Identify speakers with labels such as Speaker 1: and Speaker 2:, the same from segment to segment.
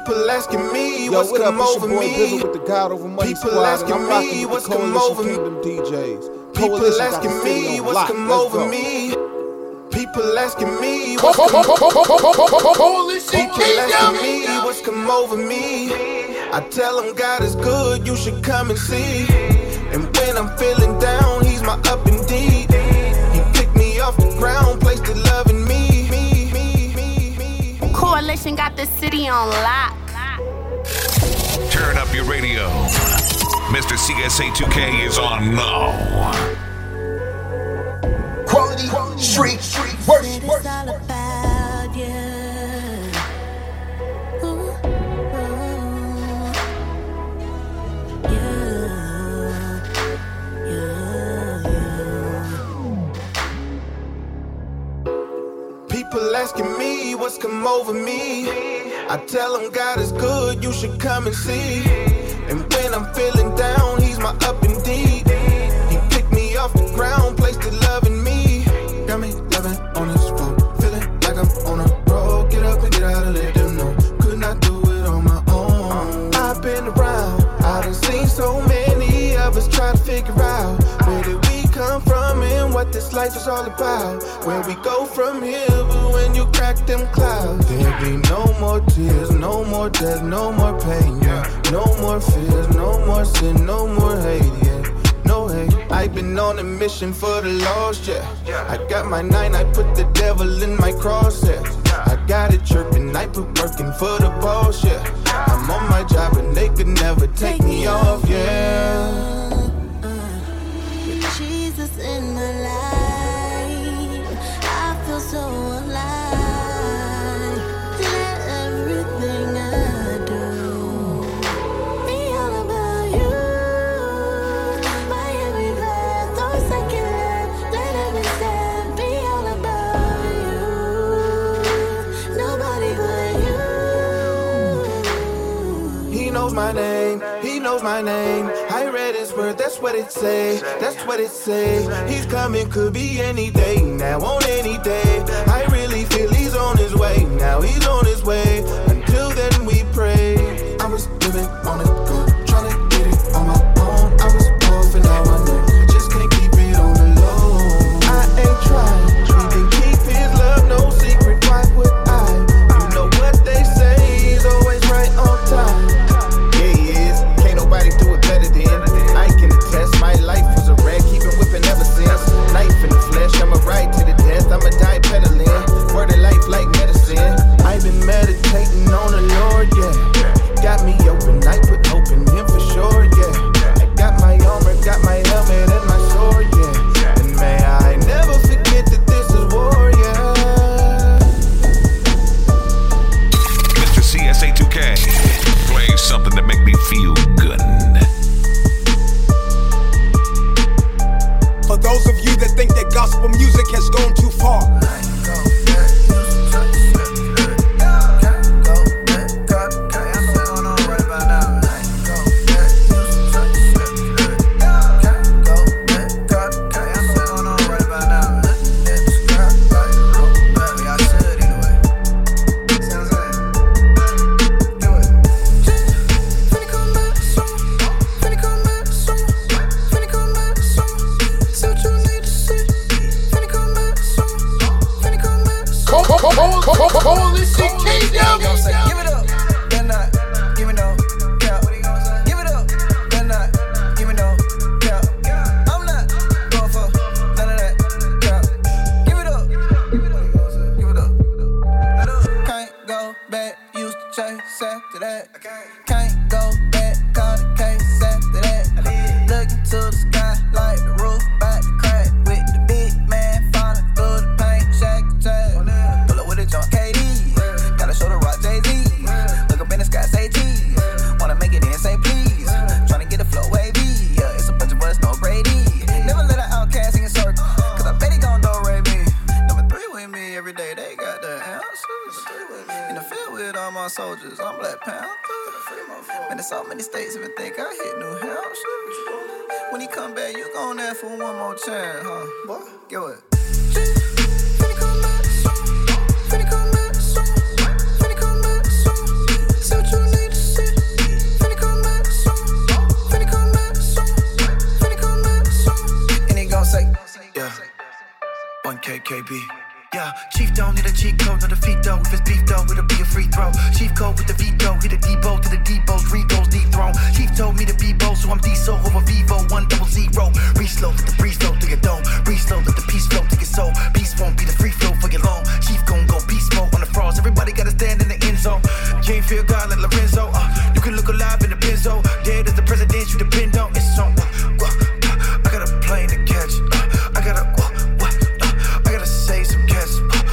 Speaker 1: People asking me what's come over me.
Speaker 2: With the God Over Money
Speaker 1: People
Speaker 2: Squad,
Speaker 1: asking me what's come over me.
Speaker 2: DJs.
Speaker 1: People asking me what's come over me. People asking me what's come over me. People asking me what's come over me. I tell them God is good, you should come and see. And when I'm feeling down, he's my up indeed. He picked me off the ground, placed his love in me.
Speaker 3: Coalition got the city on lock.
Speaker 4: Turn up your radio. Mr. CSA 2K is on now.
Speaker 5: Quality, street, work.
Speaker 3: It's all about you. Ooh,
Speaker 1: People asking me what's come over me. I tell them God is good, you should come and see. And when I'm feeling down, he's my up indeed. He picked me off the ground, placed his love in me. Got me loving on this road, feeling like I'm on a road. Get up and get out and let them know, could not do it on my own. I've been around, I done seen so many of us try to figure out where did we come from and what this life is all about. Where we go from here, but when you crack them clouds, there'll be no more tears, no more death, no more pain, yeah. No more fears, no more sin, no more hate, yeah. No hate. I've been on a mission for the lost, yeah. I got my 9, I put the devil in my cross, yeah. I got it chirping, I put working for the boss, yeah. I'm on my job and they could never take me off, yeah.
Speaker 3: with Jesus in my life, I feel so alive. Let everything I do be all about you. My every breath, or second left, let every step be all about you. Nobody but you.
Speaker 1: He knows my name, he knows my name. I read his word, that's what it say, that's what it say. He's coming, could be any day, now on any day. I really feel he's on his way, now he's on his way. Until then we pray. I was living on a go, trying to get it on my own. I was off and now I know, I just can't keep it on the low. I ain't trying, we can keep his love no secret, why would I? You know what they say, he's always right on time. Yeah, he is, can't nobody do it better than I can attest. My life was a wreck, keeping whipping ever since. Knife in the flesh, I'ma ride to the death, I'ma die pedaling. Word of life like medicine. I've been meditating on the Lord, yeah. Got me open, I put hope in him for sure, yeah. I got my armor, got my helmet and my sword, yeah. And may I never forget that this is war, yeah.
Speaker 4: Mr. CSA 2K. Play something to make me feel good.
Speaker 5: For those of you that think that gospel music has gone too far,
Speaker 6: soldiers, I'm Black Panther. Man, there's so many states even think I hit New Hampshire. When he come back, you gon' ask for one more chance, huh? Boy, get what? Finna come back soon. Finna come back soon. Finna come back soon. See what you
Speaker 7: Rico with the Vico, hit a Debo to the Debo's, Rico's dethrone. Chief told me to be bold, so I'm D-So over Vivo, 100. Breathe slow, let the breeze flow through your dome. Breathe slow, let the peace flow through your soul. Peace won't be the free flow for your loan. Chief gon' go beast mode on the frost. Everybody gotta stand in the end zone. Can't feel God like Lorenzo. You can look alive in the Benzo. Dead as the president, you depend on. It's on. I got a plane to catch. I gotta say some cash.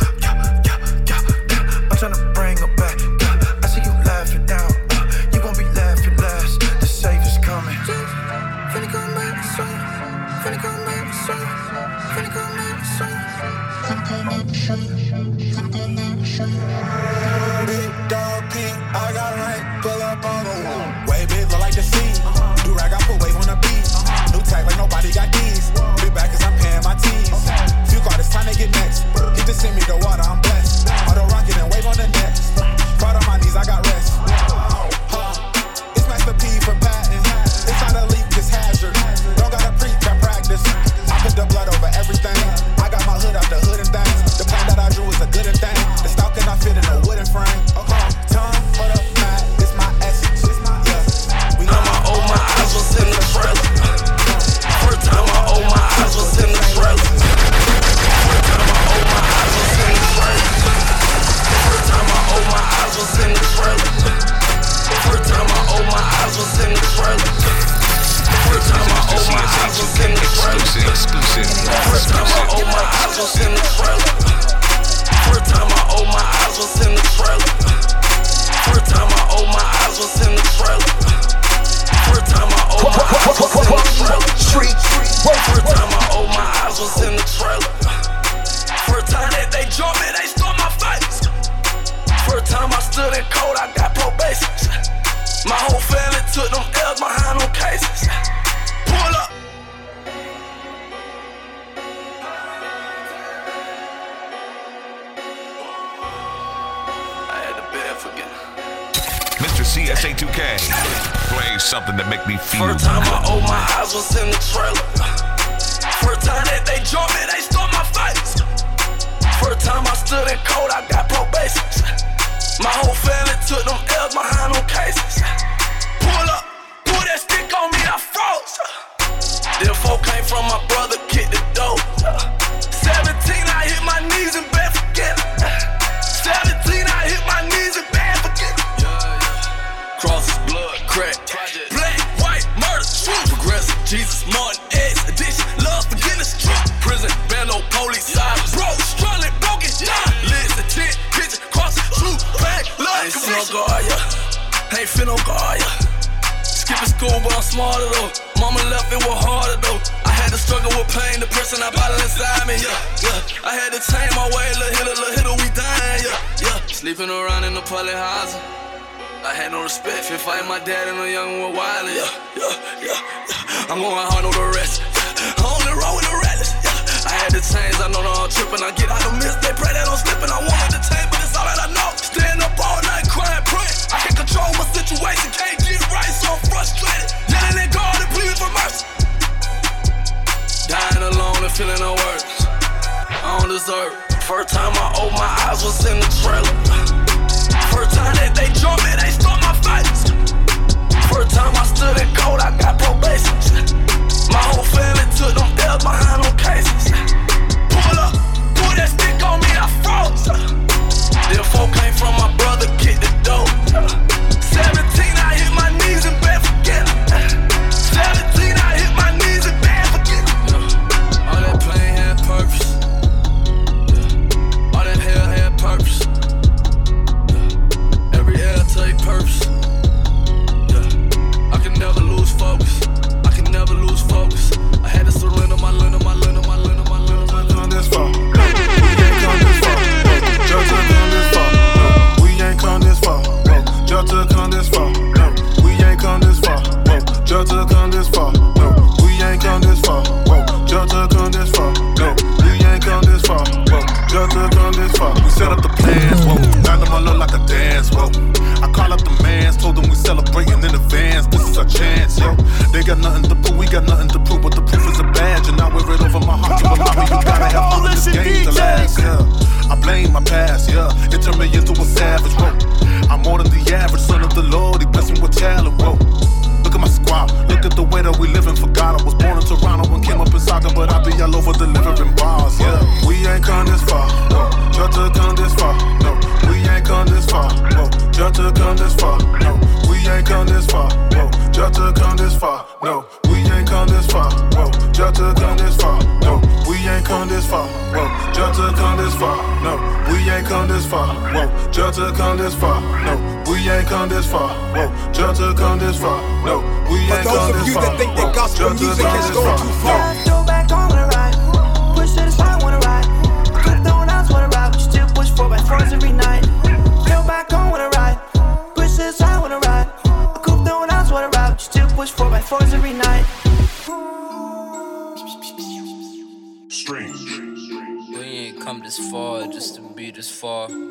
Speaker 7: I'm tryna bring her back. I see you laughing now. You gon' be laughing last. The safe is coming. Finna come back soon. Finna come back soon. Finna come back soon. Finna come back soon. Finna come back soon.
Speaker 5: Big dog pink, I got rank, pull up on the wall. Way big, look like the sea. Do rag, I put wave on the beat. New tag like nobody got these. Big back cause I'm paying my teens. Few card, it's time to get next. He just send me the water, I'm blessed. Auto rocket and wave on the net. Proud of my knees, I got rest. It's Master P for patent. It's not a leak, it's hazard. Don't gotta preach, I practice. I put the blood over everything. I got my hood out the hood and things. The plan that I drew is a good thing. The stalk and I fit in a wooden frame. Tongue, hold up, mad. It's my essence. Yeah. We got my old my eyes was in the trailer. First time my old my eyes was in the trailer. First time my old my eyes was in the trailer. First time my old my eyes was in the trailer. First time my old my eyes was in the trailer. First time my old my eyes was in the trailer. First time my old my eyes was in the trailer. First time I old my eyes was in the trailer. First time I old my eyes was in the trailer. First time I old my eyes was in the trailer. First time I old my eyes was in the trailer. First time that they jumped me, they stole my face. First time I stood in cold, I got probation. My whole family took them L's behind them cases. Pull up.
Speaker 4: Mr. CSA2K plays something to make me feel.
Speaker 7: First time I old my eyes was in the trailer. First time that they jumped me, they stole my face. First time I stood in cold, I got probation. My whole family took them L's behind them cases. Pull up, pull that stick on me, I froze. Them folk came from my brother, kicked the door. 17, I hit my knees and bad forget. 17, I hit my knees and bad forget. Crosses, blood, crack, black, white, murder, truth, progressive, Jesus, Martin, X, addiction, love, forgiveness, truth, prison, bando, police, side, broke, struggling, broken, down, lids, a tent, kitchen, cross, truth, bag, love, conviction. Ain't finna guard ya. Skipping school, but I'm smarter though. Mama left, it was harder though. I had to struggle with pain, depression, I bottled inside me, yeah. I had to change my way, little hitter, we dying, yeah. Sleeping around in the public housing. I had no respect, fit fighting my dad and a young one wildin', yeah. I'm going hard on the rest, yeah. I'm on the road with the reckless, yeah. I had to change, I know that I'm tripping. I get out of miss, they pray that I'm slipping. I wanted to change, but it's all that I know. Stand up all night, crying, praying. I can't control my situation, can't get right, so I'm frustrated. Yelling at God and pleading for mercy. Dying alone and feeling unworthy. I don't deserve it. First time I opened my eyes was in the trailer. First time that they jumped me, they stole my face. First time I stood in cold, I got probation. My whole family took them L's behind them cases. Pull up, pull that stick on me, I froze. Them folk came from my brother, kicked the door. 17, I hit my knees and bad forget. 17, I hit my knees and bad forget. All that pain had purpose. All that hell had purpose. Every L
Speaker 8: to come this far. No, we ain't come this far. Whoa, just to come this far. No, we ain't come this far. Whoa, just to come this far. No, we ain't come this far. Whoa, just to come this far. No, we ain't come this far. Whoa, just to come this far. No, we ain't come this far. Whoa, just to come this far. No, we ain't come this far. For those of you that think that gospel music has gone too far.
Speaker 9: Throw back on the ride. Push to the side, wanna ride. Clip throwing out, wanna ride. But you still push 4x4s every night. Throw back on, wanna ride. Push to the side, wanna ride. A coupe throwing out, wanna ride. But you still push 4x4s every night.
Speaker 7: Strange. We ain't come this far just to be this far. We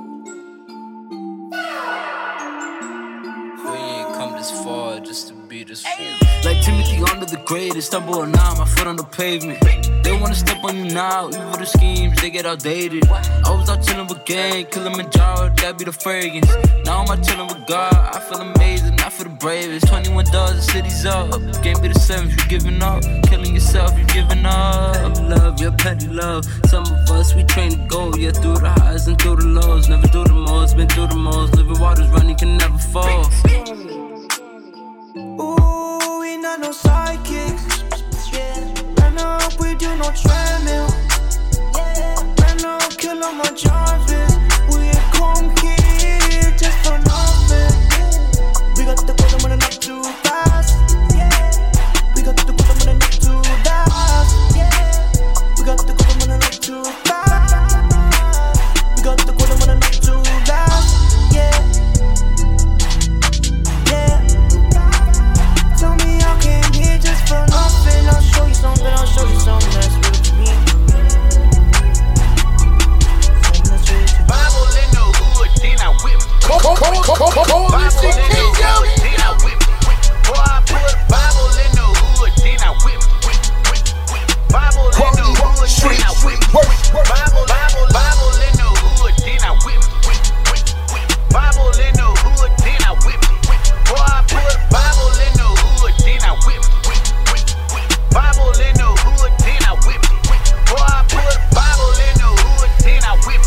Speaker 7: ain't come this far just to be this far. Like Timothy under the grade, they stumble or not, my foot on the pavement. They wanna step on you now, even for the schemes, they get outdated. I was out chillin' with gang, Kilimanjaro, that be the fragrance. Now I'm out chillin' with God, I feel amazing, not for the bravest. 21 dollars, the city's up. Game be the 7th, you giving up. Killing yourself, you giving up. Petty love, yeah, petty love. Some of us, we train to go, yeah, through the highs and through the lows. Never through the most, been through the most. Living waters running, can never fall.
Speaker 9: Ooh, we not no sidekicks. Yeah, ran up, we do no treadmill. Yeah, ran up, kill on my Jarvis. We ain't come here just for nothing. We got the bottom when not too fast. Yeah, we got the bottom when not too fast. Yeah, we got the bottom when not too fast. We got the bottom when not too fast. Yeah, yeah. Tell me I came here just for nothing. I'll show you something, I'll show you something that's real to me.
Speaker 10: Bible in the hood, then I whip. Bible in the hood, then I whip. Boy, I put a Bible in the hood, then I whip. Bible in the hood, then I whip. Bible in the hood, then I whip. Bible in the hood, then I whip. Boy, I put a Bible in the hood, then I whip. Bible in the hood, then I whip. Boy, I put a Bible in the hood, then I whip.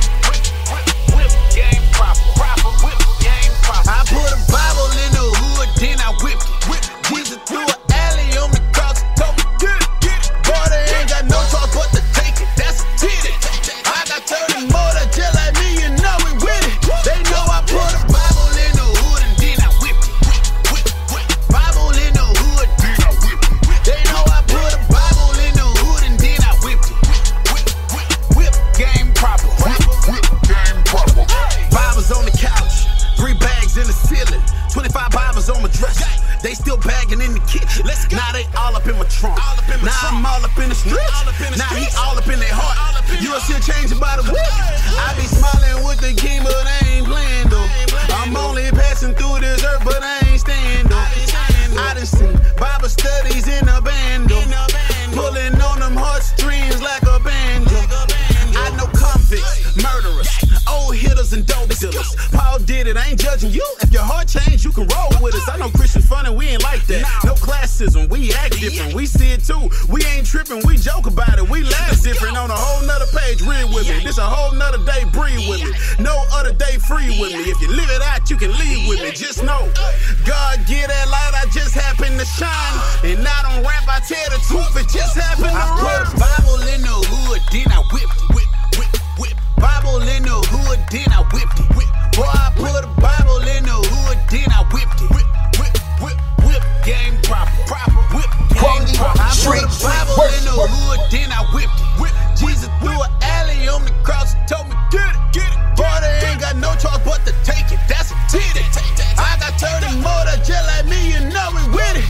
Speaker 10: Whip game proper, whip game proper. I put a Bible in the hood, then I whip. Jesus threw an alley on the cross, told me get it. Boy, they ain't got no choice but to take it. That's a titty. I got 30 more that just like me, you know we with it. They know I put a Bible in the hood and then I whip it. Bible in the hood, then I whip it. They know I put a Bible in the hood and then I whip it. Whip game proper. Whip game proper. Bibles on the couch, 3 bags in the ceiling, 25 Bibles on my dresser. They still bagging in the kitchen. Now they all up in my trunk. Now I'm all up in the streets. Now he all up in their heart. You'll see a change by the week. I be smiling with the king, but I ain't playing though. I'm only passing through this earth, but I ain't staying though. I done seen Bible studies in a band though. Pulling on them heartstrings like a banjo. I know convicts, murderers, old hitters and dope dealers. Paul did it, I ain't judging you. If your heart changed, you can roll with us. I know Christian fun and we ain't like that. No classism, we act different. We see it too. We ain't tripping, we joke about it. We laugh different on a whole nother page. Read with me. This a whole nother day, breathe with me. No other day free with me. If you live it out, you can leave with me. Just know, God get that light, I just happen to shine. And I don't rap, I tell the truth, it just happened to rhyme. I put a Bible in the hood, then I whipped it. Bible in the hood, then I whipped it. Boy, I put a Bible in the hood, then I whipped it. Whip game proper. Whip game proper. I put a Bible in the hood, then I whipped it. Jesus threw an alley on the cross, told me get it. Boy, they ain't got no choice but to take it. That's a titty. I got 30 more that just like me, you know we with it.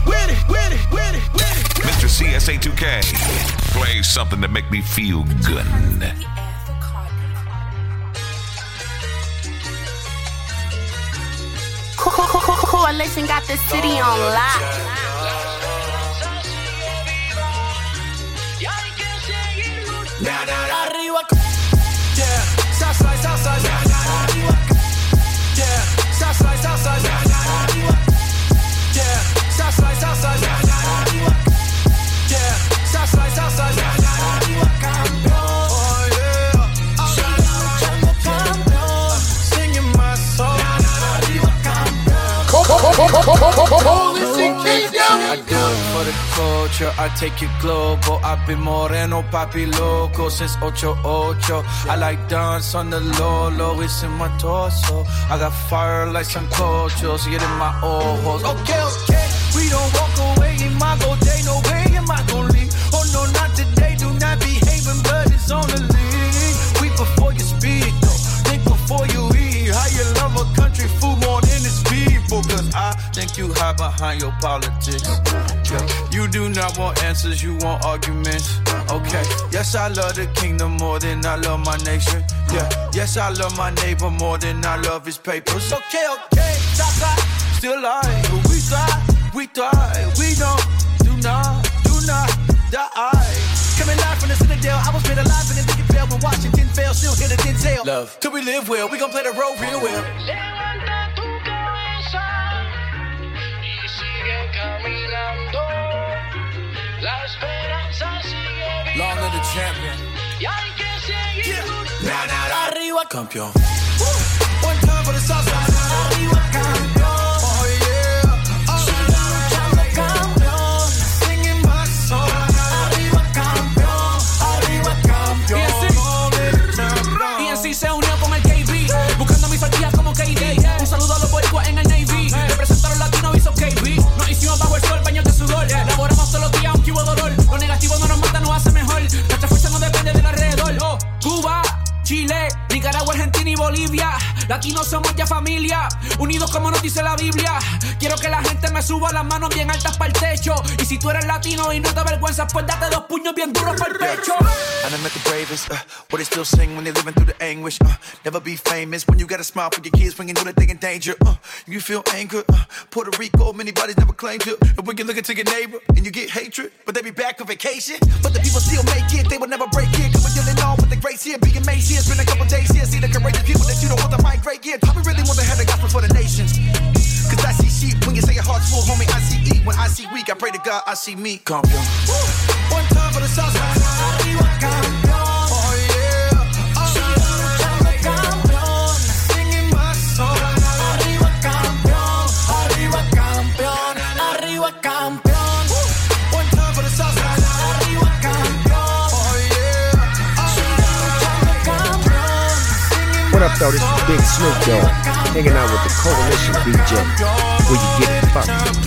Speaker 4: Mr. CSA2K plays something to make me feel good.
Speaker 11: Coalition got the city on lock.
Speaker 9: Arriba, yeah, Southside, Southside, arriba, yeah, Southside, Southside, arriba, yeah, Southside, Southside, arriba, yeah, Southside, Southside, arriba, campeón, oh yeah, campeón, singing my song,
Speaker 12: I do it for the culture, I take it global. I've been moreno, papi loco since 88. I like dance on the low, it's in my torso. I got fire like some culture, see it in my ojos. Okay, we don't walk away in my go day, no way am I gon' leave. Oh no, not today, do not behaving, but it's on the lead. Weep before you speak, though, think before you eat. How you love a country food more than its people, cause I think you hide behind your politics. Yeah. You do not want answers, you want arguments. Okay, yes, I love the kingdom more than I love my nation. Yeah, yes, I love my neighbor more than I love his papers. Okay, still alive, but we thrive, we do not die. Coming live from the Citadel, I was made alive in the big bell when Washington fell, still hit a Denzel. Love, till we live well, we gon' play the role real well.
Speaker 13: Levanta tu cabeza y sigue caminando. La esperanza sigue viva.
Speaker 12: Long live the champion.
Speaker 13: Y hay que seguir.
Speaker 12: Now, arriba, campeón.
Speaker 5: One time for the salsa.
Speaker 12: Arriba, campeón.
Speaker 5: Oh yeah.
Speaker 12: Luchando, campeón.
Speaker 5: Singing my song.
Speaker 12: Arriba, campeón. Arriba, campeón.
Speaker 14: Y así se unió con el KB, buscando mi salida como KD. Un saludo a los boricuas en el Navy. Representaron latinos, hizo KB. Nos hicimos bajo el sol, baños de sudor. Laboramos todos los días, aunque hubo dolor. Lo negativo no nos mata, nos hace mejor. Nuestra fuerza no depende del alrededor. Oh, Cuba, Chile, Nicaragua, Argentina y Bolivia. Latinos somos ya familia, unidos como nos dice la Biblia. Quiero que la gente me suba las manos bien altas para el techo. Y si tú eres latino y no te avergüenzas, pues date 2 puños bien duros para el pecho.
Speaker 12: I done met the bravest, what they still sing when they living through the anguish. Never be famous when you got a smile for your kids when you know that they in danger. You feel anger, Puerto Rico, many bodies never claimed you. And when you look into your neighbor and you get hatred, but they be back on vacation. But the people still make it, they will never break it. Cause we're dealing on with the grace here, being made here. It's been a couple days here, see the courageous people that you don't want to migrate here. Probably really want to have the gospel for the nations. Cause I see sheep when you say your heart's full, homie, I see eat. When I see weak, I pray to God, I see me. Campeón.
Speaker 5: One time for the salsa.
Speaker 12: Arriba, campeón.
Speaker 5: Oh yeah.
Speaker 12: Luchando, campeón.
Speaker 5: Singing my song.
Speaker 12: Arriba, campeón. Arriba, campeón. Arriba, campeón.
Speaker 5: One time for the salsa.
Speaker 12: Arriba, campeón.
Speaker 5: Oh yeah.
Speaker 12: Luchando, campeón.
Speaker 15: What up, though? This is Big Snoop Dogg, hanging out with the Coalition DJ, where you get it fucked.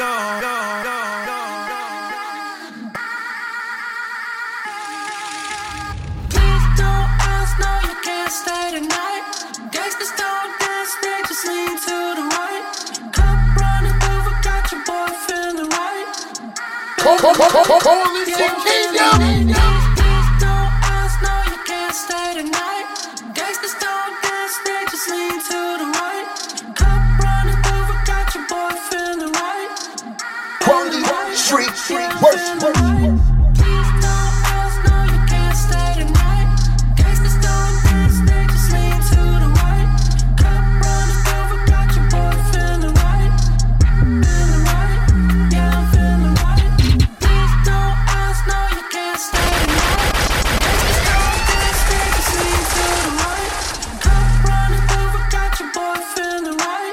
Speaker 9: Please don't ask, no, you can't stay tonight. Gangsters don't dance, they just lean to the right. Come running over, got your boy feeling right.
Speaker 15: Coalition Kingdom!
Speaker 9: Please don't ask, no, you can't stay tonight. Gangsters don't dance, they just lean to the right. Come running over, got your boy feeling right.
Speaker 15: Street,
Speaker 9: Yeah,
Speaker 15: worse.
Speaker 9: please don't ask, no, you can't stay tonight. Gangsters don't dance, they just lean to the right. Come running over, got your boy feeling right. Feeling right, yeah, I'm feeling right. Please don't ask, no, you can't stay tonight. Gangsters don't dance, they just lean to the right. Come running over, got your boy feeling right.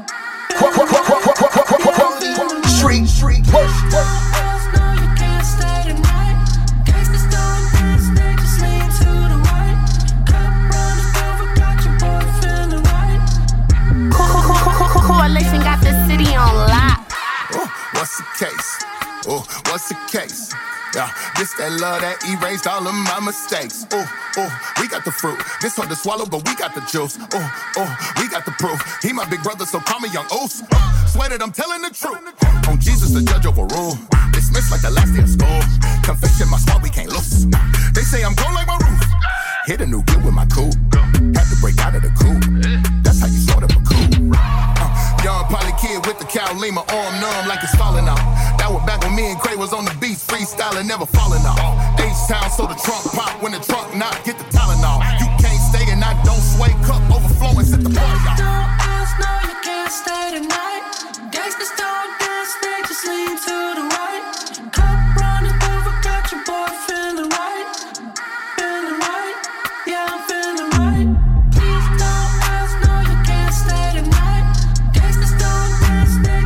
Speaker 15: Street, worse.
Speaker 9: No, you can't stay tonight. Gangsters don't dance, they just lean to the right. Come running over, got your boy feeling right.
Speaker 11: Coalition got the city on lock.
Speaker 5: What's the case? Oh, what's the case? Yeah, this that love that erased all of my mistakes. Oh, we got the fruit. This hard to swallow, but we got the juice. Oh, we got the proof. He my big brother, so call me Young Oos. Swear that I'm telling the truth. On Jesus, the judge overrule. Dismissed like the last day of school. Confession, my squad, we can't lose. They say I'm grown like my roof. Hit a new gear with my coupe. Had to break out of the coupe. That's how you start up a coupe. Young Polly kid with the Cal Lima, arm numb like it's falling out. That was back when me and Cray was on the beach, freestyling, never falling out. H-Town, so the trunk pop. When the trunk knock, get the Tylenol. You can't stay and I don't sway. Cup overflowing, set the party out.
Speaker 9: Don't ask, no, you can't stay tonight. Gangsters don't dance, they just lean to the right. Come running over, got your boy feeling right. Feeling right, yeah, I'm feeling right. Please don't ask, no, you can't stay tonight. Gangsters don't dance, they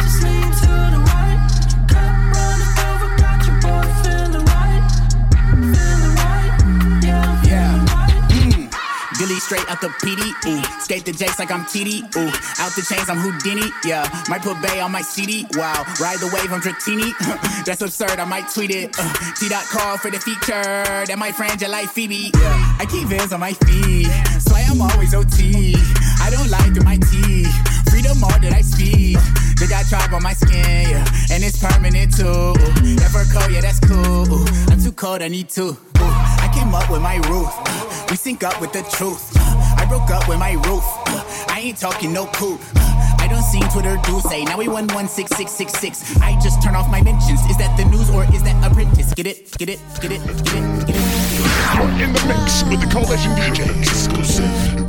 Speaker 16: out the PD, ooh. Skate the Jakes like I'm TD, ooh. Out the chains, I'm Houdini, yeah. Might put Bay on my CD, wow. Ride the wave, I'm Dratini. That's absurd, I might tweet it. T-Dot call for the feature. That my friend, you like Phoebe, yeah. I keep Vans on my feet, swear I'm always OT. I don't lie through my teeth. Freedom all that I speak. They got tribe on my skin, yeah. And it's permanent too. That fur coat, yeah, that's cool. I'm too cold, I need two. I came up with my roof. We sync up with the truth. I broke up with my roof. I ain't talking no coupe. I don't see Twitter do say. Now we 116666. I just turn off my mentions. Is that the news or is that Apprentice? Get it, get it, get it, get it, get it.
Speaker 17: You're in the mix with the Coalition DJ exclusive.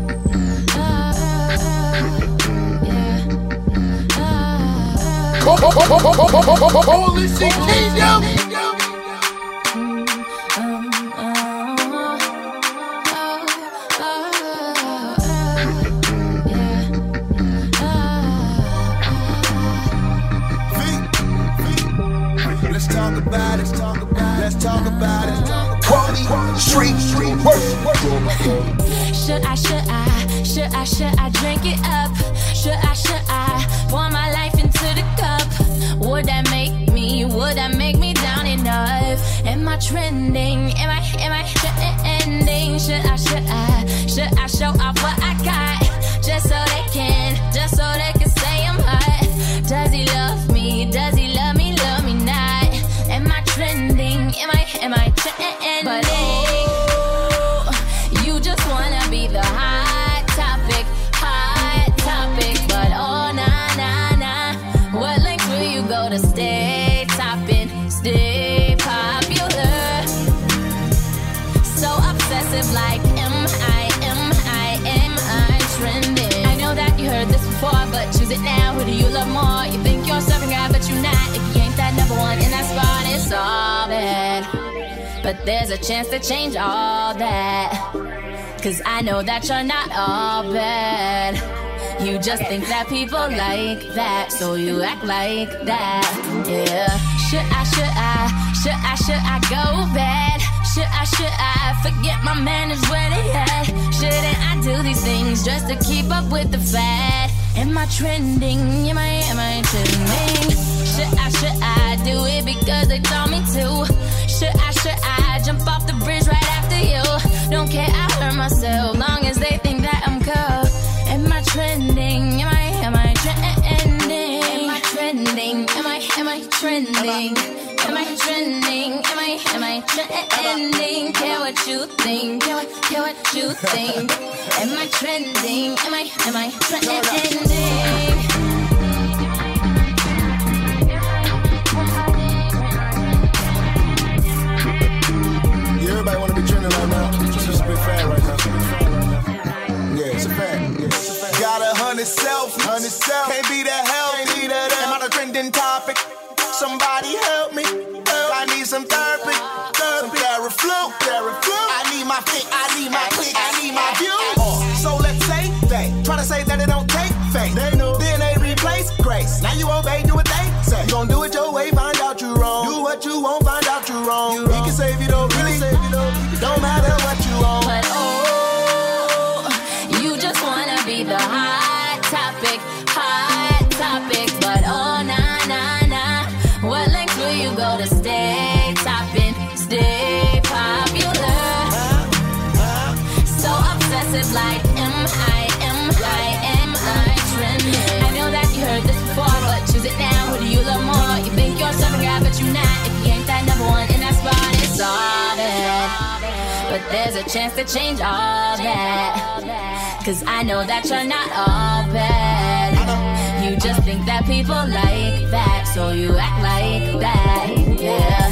Speaker 18: Coalition Kingdom.
Speaker 5: Let's talk about it. Let's talk about it.
Speaker 18: Quality street work.
Speaker 3: Should I drink it up? Should I pour my life into the cup? Would that make me down enough? Am I trending? Am I trending? Should I show off what I got? Just so they can say I'm hot. Does he love me? Does he love me? Love me not. Am I trending? Am I trending? But hey, you just wanna be the hot topic. But oh nah. What lengths will you go to stay topping, stay popular? So obsessive, like am I trending? I know that you heard this before, but choose it now. Who do you love more? You think you're serving God, but you're not. If you ain't that number one in that spot, it's all bad. But there's a chance to change all that. 'Cause I know that you're not all bad. You just think that people like that, so you act like that. Yeah. Should I go bad? Should I forget my manners where they at? Shouldn't I do these things just to keep up with the fad? Am I trending? Am I trending? Should I do it because they told me to? Should I jump off the bridge right after you? Don't care, I hurt myself, long as they think that I'm cool. Am I trending? Am I trending? Am I trending? Am I trending? Am I trending? Am I trending? Care what you think? Care what you think? Am I trending? Am I trending?
Speaker 5: Yeah, everybody wanna be trending right now. It's just a big fad right now. Yeah, it's a fad. Got 100 selfies. Can't be that healthy. Am I the trending topic? Somebody help me. I need some therapy. Some Theraflu. I need my pick. I need my click. I need my view. So let's say they tryna say that it don't take fake. They know. Then they replace grace. Now you obey, do what they say. You gon' do it your way, find out you wrong. Do what you won't, find out you wrong. He can save you though, really. Don't matter what you own.
Speaker 3: But oh, you just wanna be the hot topic. But oh nah. What lengths will you go to stay topping, stay popular? So obsessive, like am I trending? I know that you heard this before, but choose it now. Who do you love more? You think you're serving God, but you're not. If you ain't that number one in that spot, it's all bad. But there's a chance to change all that. 'Cause I know that you're not all bad. You just think that people like that, so you act like that. Yeah.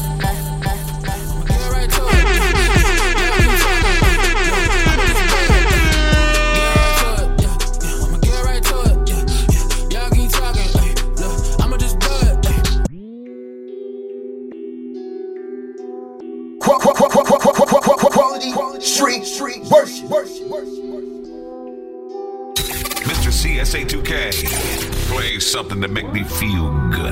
Speaker 18: Quality street worship.
Speaker 4: Mr. CSA2K plays something to make me feel good.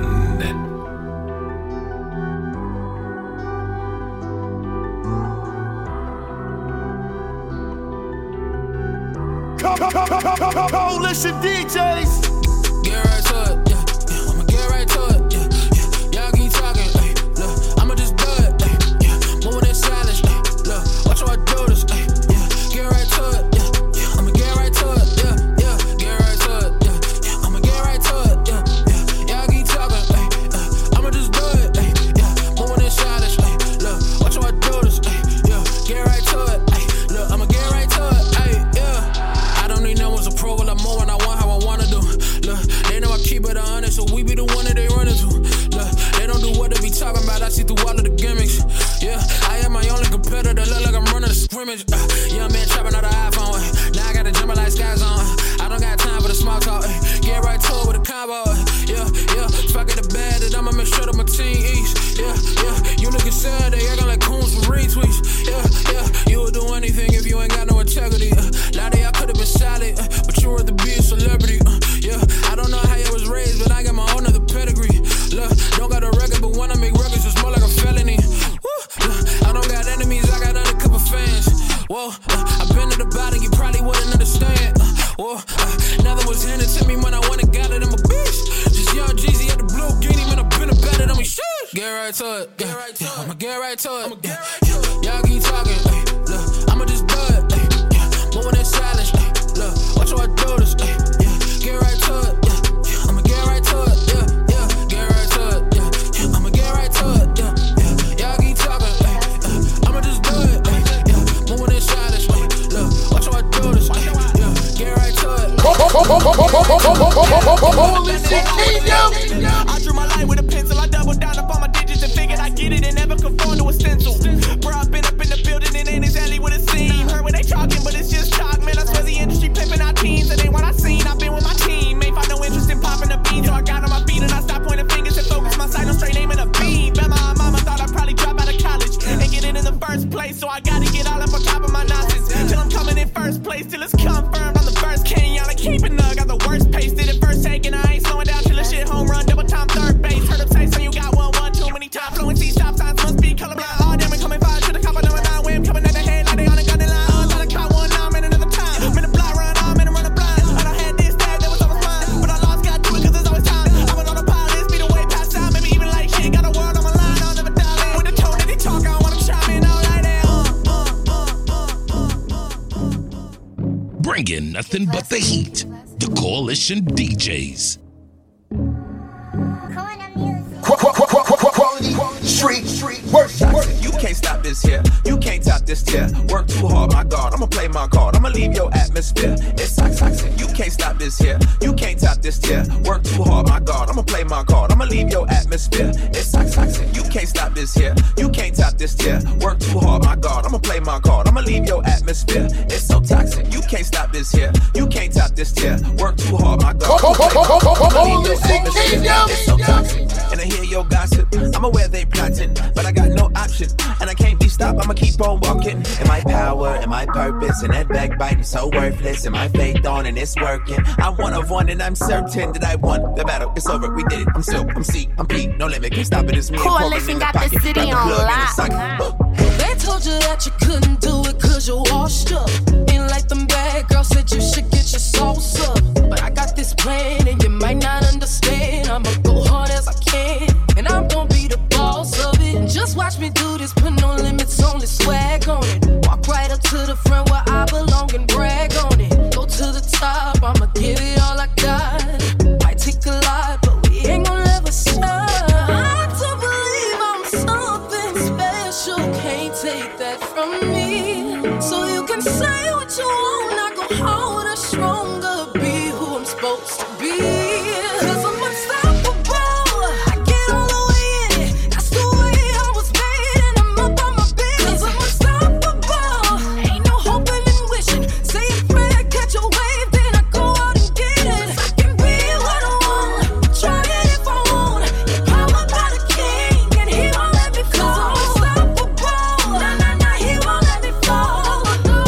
Speaker 19: Coalition DJs.
Speaker 14: Get right to it, yeah, yeah. I'ma get right to it, yeah, yeah. Y'all keep talking, ay, look, I'ma just do it, ay, yeah. Moving in silence, ay, look, watch how I do this, ay, yeah. Get right to it, yeah, yeah. I'ma get right to it, yeah, yeah. Get right to it, yeah, yeah. I'ma get right to it, yeah, yeah. Y'all keep talking, ay, I'ma just do it, ay, yeah. Moving in silence, ay, look, watch how I do this, ay, yeah. Get right to it, ay, look, I'ma get right to it, ay, yeah. I don't need no one's approval, I'm more when I want how I wanna do. Look, they know I keep it 100, so we be the one that they run into. Look, they don't do what they be talking about, I see through all of the gimmicks. Yeah, I am my only competitor, look like I'm running a scrimmage. Young man trapping out the iPhone, now I got a jumper like skies on. I don't got time for the small talk, get right to it with a combo. Yeah, yeah, if I get it bad, then I'ma make sure that my team eats. Yeah, yeah, you niggas said they acting like coons for retweets. Yeah, yeah, you would do anything if you ain't got no integrity. Lot of y'all could've been solid, but you rather be a celebrity. Yeah, I don't know how you was raised, but I got my own other pedigree. Look, don't got a record, but when I make records, it's more like a felony. Woo, I don't got enemies, I got undercover fans. Whoa, I've been to the bottom, you probably wouldn't understand. Whoa, nothing was handed to me when I went and got it, I'm a bitch. Just young Jeezy at the blue guinea, man, I've been about it, I'm a shit. Get right to it, yeah, yeah. I'ma get right to it, yeah, yeah. Y'all keep talking, ay, look, I'ma just do it, ay, yeah. Moving in silence, ay, look, watch how I do this, ay, yeah. Get right to it, yeah, yeah. I'ma get right to it, yeah, yeah. Get right to it, yeah, yeah. I'ma get right to it, yeah, yeah. Y'all keep talking, ay, I'ma just do it, ay, yeah. Moving in silence, ay, look, watch how I do this, ay, yeah. Get right to it.
Speaker 9: I drew my line with a pencil. I doubled down upon my digits and figured I get it and never conform to a stencil. Bro, I've been up in the building and ain't exactly what it seemed. Heard what they talking, but it's just talk, man. I swear the industry pimping our teams. It ain't what I seen. I've been with my team. Ain't find no interest in popping the beans. So I got on my feet and I stopped pointing fingers and focus my sight on straight aiming a beam. Bet my mama thought I'd probably drop out of college and get it in the first place. So I gotta get all up on top of my nonsense till I'm coming in first place. Till it's confirmed I'm the first king. Y'all like keeping up. Got the worst pace. Did it first take and I ain't slowing down till the shit home run. Double time third base. Heard him say so you got 1-1 too many times. Flowing C stop signs must be colorblind. All damn it coming fine. Should've caught another 9 way. I'm coming at the head like they on the gun line. Thought I caught one now. I'm in another time. I'm in the block run. I'm in the running blind. I done had this tag that was always mine. But I lost, got to it cause there's always time. I'm on autopilot. Speed away past time. Maybe even like shit. Got a world on my line. I'll never die. With the tone that they talk, I don't wanna chime in all like that.
Speaker 17: Bringing nothing but the heat. The Coalition DJs.
Speaker 18: Quality street worship.
Speaker 20: You can't stop this here. You can't top this tier. Work too hard, my God. I'ma play my card. I'ma leave your atmosphere. It's toxic. You can't stop this here. You can't top this tier. Work too hard, my God. I'ma play my card. I'ma leave your atmosphere. It's toxic. You can't stop this here. You can't top this tier. Work too hard, my God. I'ma play my card. I'ma leave your atmosphere. It's so toxic. You can't stop this here. You can't top this tier. Work too hard, my God. I'ma leave your atmosphere. It's so toxic. And I hear your gossip. I'm aware they plotting, but I got no option. And I can't be stopped, I'ma keep on walking. And my power and my purpose and that backbiting so worthless. And my faith on and it's working. I'm one of one and I'm certain that I won the battle. It's over, we did it. I'm Silk, I'm C, I'm P, no limit, can't stop it. It's me.
Speaker 11: Coalition got the city on lock.
Speaker 21: They told you that you couldn't do it cause you're washed up. Ain't like them bad girls said you should get your sauce up. But I got this plan and you might not understand. I'ma go hard as I can and I'm gonna be the boss of it. And just watch me do this, put no limits on the swag on it. Walk right up to the front where I belong and brag on it. Go to the top, I'ma give it all I got. Might take a lot, but we ain't gonna ever stop. I do believe I'm something special, can't take that from me. So you can say what you want, I go harder, stronger, be who I'm supposed to be. Cause I'm unstoppable, I get all the way in it. That's the way I was made and I'm up on my business. Cause I'm unstoppable, ain't no hoping and wishing. Say a prayer, catch a wave, then I go out and get it. I can be what I want, try it if I want. Powered by the king and he won't let me fall. Cause I'm unstoppable, nah, he won't let me fall. No,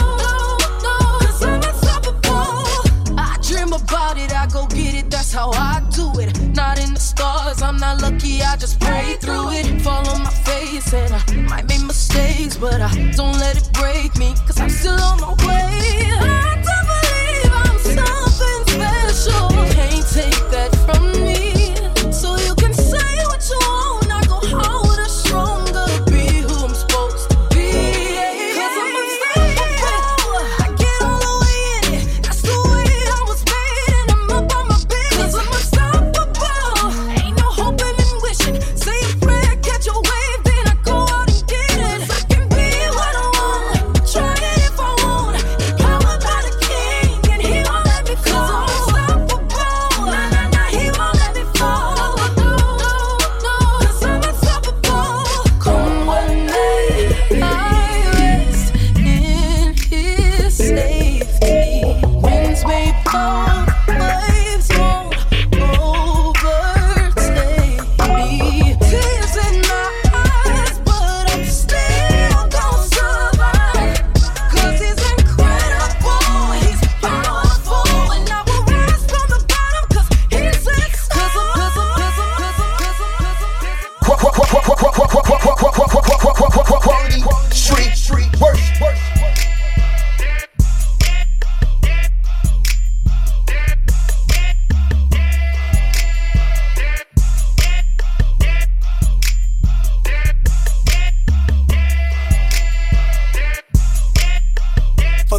Speaker 21: cause I'm unstoppable. I dream about it, I go get it, that's how I do it. Not in the stars, I'm not lucky, I just pray through it. Fall on my face and I might make mistakes, but I don't let it break me, cause I'm still on my way. I do believe I'm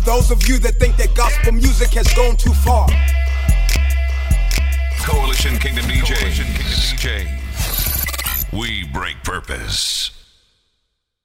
Speaker 2: those of you that think that gospel music has gone too far.
Speaker 4: Coalition Kingdom DJ. We break purpose.